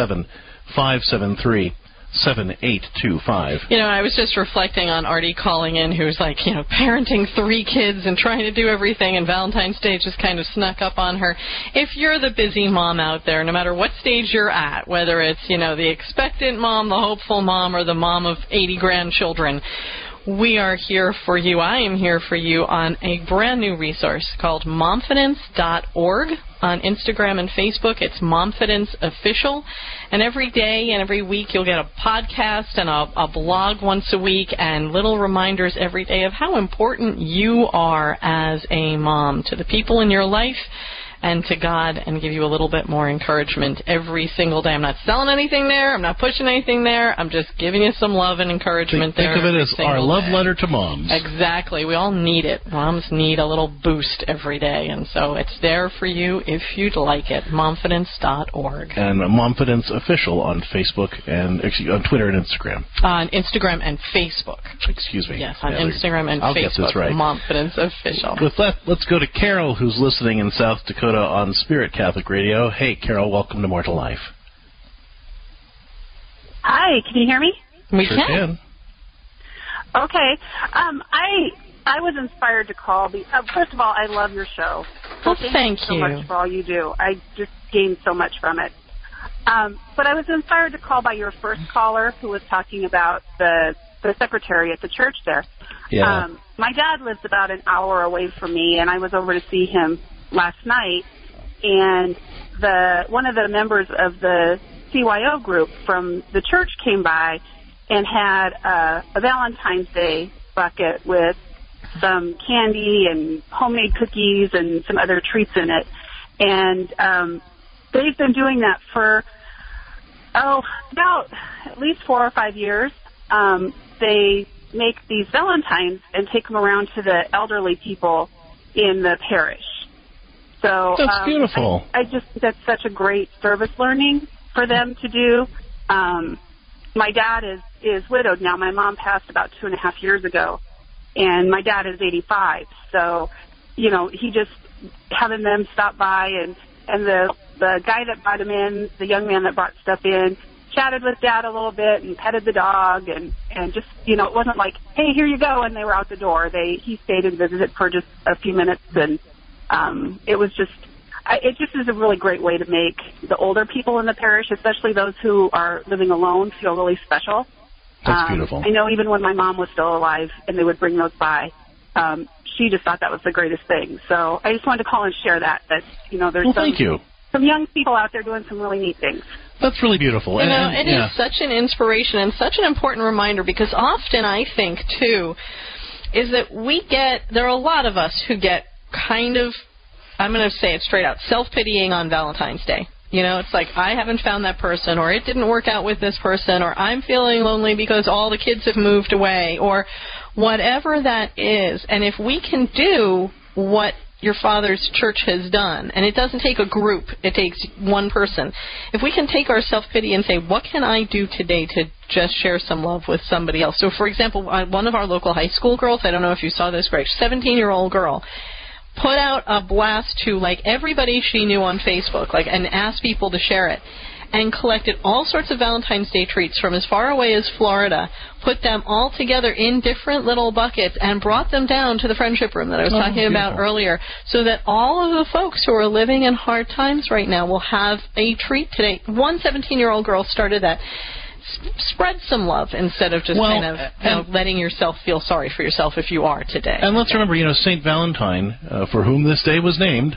877-573-7825. You know, I was just reflecting on Artie calling in, who's like, you know, parenting 3 kids and trying to do everything, and Valentine's Day just kind of snuck up on her. If you're the busy mom out there, no matter what stage you're at, whether it's, you know, the expectant mom, the hopeful mom, or the mom of 80 grandchildren, we are here for you. I am here for you on a brand new resource called Momfidence.org. On Instagram and Facebook, it's Momfidence Official. And every day and every week, you'll get a podcast and a blog once a week and little reminders every day of how important you are as a mom to the people in your life and to God, and give you a little bit more encouragement every single day. I'm not selling anything there. I'm not pushing anything there. I'm just giving you some love and encouragement there. Think of it as our love letter to moms. Exactly. We all need it. Moms need a little boost every day, and so it's there for you if you'd like it. Momfidence.org. And Momfidence Official on Facebook and on Twitter and Instagram. On Instagram and Facebook. Excuse me. Yes, on Instagram and I'll Facebook. Get this right. Momfidence Official. With that, let's go to Carol, who's listening in South Dakota on Spirit Catholic Radio. Hey, Carol, welcome to More to Life. Hi, can you hear me? We sure can. Okay. I was inspired to call. First of all, I love your show. So thank you so much for all you do. I just gained so much from it. But I was inspired to call by your first caller who was talking about the secretary at the church there. Yeah. My dad lives about an hour away from me, and I was over to see him last night, and one of the members of the CYO group from the church came by and had a Valentine's Day bucket with some candy and homemade cookies and some other treats in it. And they've been doing that for, about at least 4 or 5 years. They make these Valentines and take them around to the elderly people in the parish. So that's beautiful. I just think that's such a great service learning for them to do. My dad is widowed now. My mom passed about 2.5 years ago, and my dad is 85. So, you know, he just having them stop by, and the guy that brought him in, the young man that brought stuff in, chatted with Dad a little bit and petted the dog, and just, you know, it wasn't like, hey, here you go, and they were out the door. He stayed and visited for just a few minutes, and it just is a really great way to make the older people in the parish, especially those who are living alone, feel really special. That's beautiful. I know even when my mom was still alive and they would bring those by, she just thought that was the greatest thing. So I just wanted to call and share that you know, there's thank you. Some young people out there doing some really neat things. That's really beautiful. You know, it is such an inspiration and such an important reminder, because often I think, too, is that there are a lot of us who get kind of, I'm going to say it straight out, self-pitying on Valentine's Day. You know, it's like, I haven't found that person, or it didn't work out with this person, or I'm feeling lonely because all the kids have moved away, or whatever that is. And if we can do what your father's church has done, and it doesn't take a group, it takes one person. If we can take our self-pity and say, what can I do today to just share some love with somebody else? So, for example, one of our local high school girls, I don't know if you saw this, Greg, 17-year-old girl, put out a blast to, like, everybody she knew on Facebook, like, and asked people to share it, and collected all sorts of Valentine's Day treats from as far away as Florida, put them all together in different little buckets, and brought them down to the friendship room that I was talking about earlier, so that all of the folks who are living in hard times right now will have a treat today. One 17-year-old girl started that. spread some love instead of just letting yourself feel sorry for yourself if you are today. And let's remember, St. Valentine, for whom this day was named,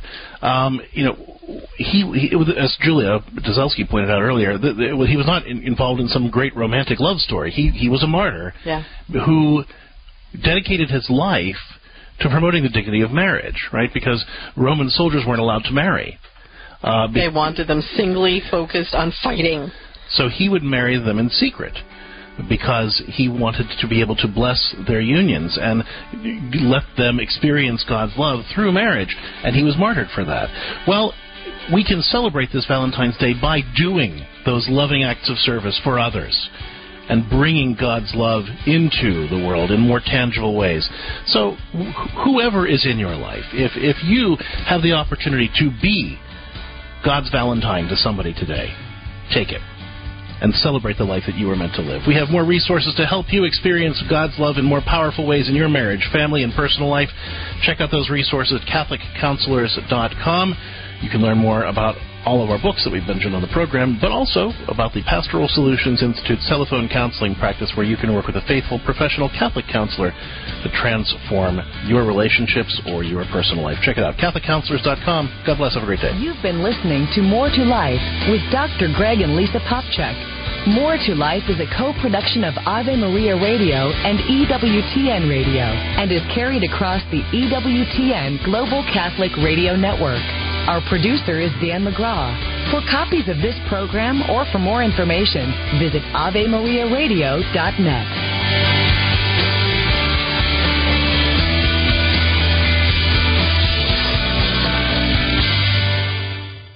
he as Julia Dzelski pointed out earlier, he was not involved in some great romantic love story. He was a martyr who dedicated his life to promoting the dignity of marriage, right? Because Roman soldiers weren't allowed to marry. They wanted them singly focused on fighting. So he would marry them in secret because he wanted to be able to bless their unions and let them experience God's love through marriage. And he was martyred for that. Well, we can celebrate this Valentine's Day by doing those loving acts of service for others and bringing God's love into the world in more tangible ways. So whoever is in your life, if you have the opportunity to be God's Valentine to somebody today, take it and celebrate the life that you were meant to live. We have more resources to help you experience God's love in more powerful ways in your marriage, family, and personal life. Check out those resources at CatholicCounselors.com. You can learn more about all of our books that we've mentioned on the program, but also about the Pastoral Solutions Institute's telephone counseling practice, where you can work with a faithful professional Catholic counselor to transform your relationships or your personal life. Check it out, CatholicCounselors.com. God bless. Have a great day. You've been listening to More to Life with Dr. Greg and Lisa Popchak. More to Life is a co-production of Ave Maria Radio and EWTN Radio and is carried across the EWTN Global Catholic Radio Network. Our producer is Dan McGraw. For copies of this program or for more information, visit AveMariaRadio.net.